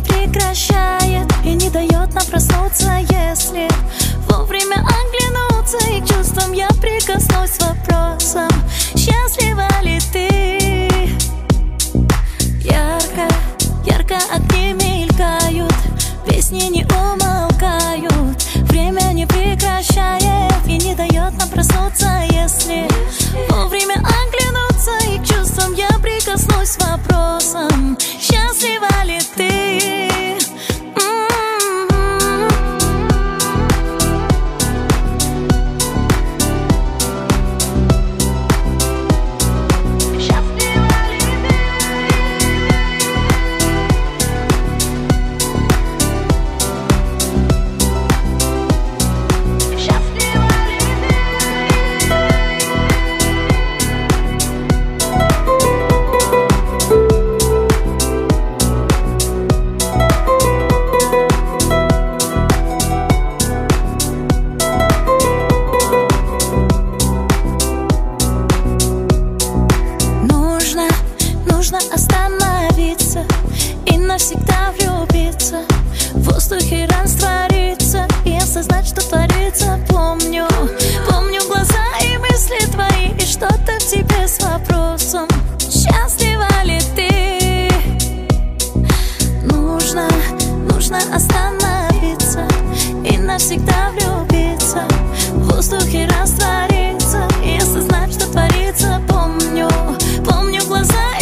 прекращает и не дает нам проснуться, если вовремя оглянуться и к чувствам я прикоснусь с вопросом: счастлива ли ты? Ярко, ярко огни мелькают, песни не умолкают, время не прекращает и не дает нам проснуться, если вовремя оглянуться и к чувствам я прикоснусь с вопросом: счастлива ли ты? Нужно остановиться и навсегда влюбиться, в воздухе раствориться и осознать, что творится. Помню глаза и мысли твои, и что-то в тебе с вопросом: счастлива ли ты? Нужно остановиться и навсегда влюбиться, в воздухе раствориться и осознать, что творится. Помню глаза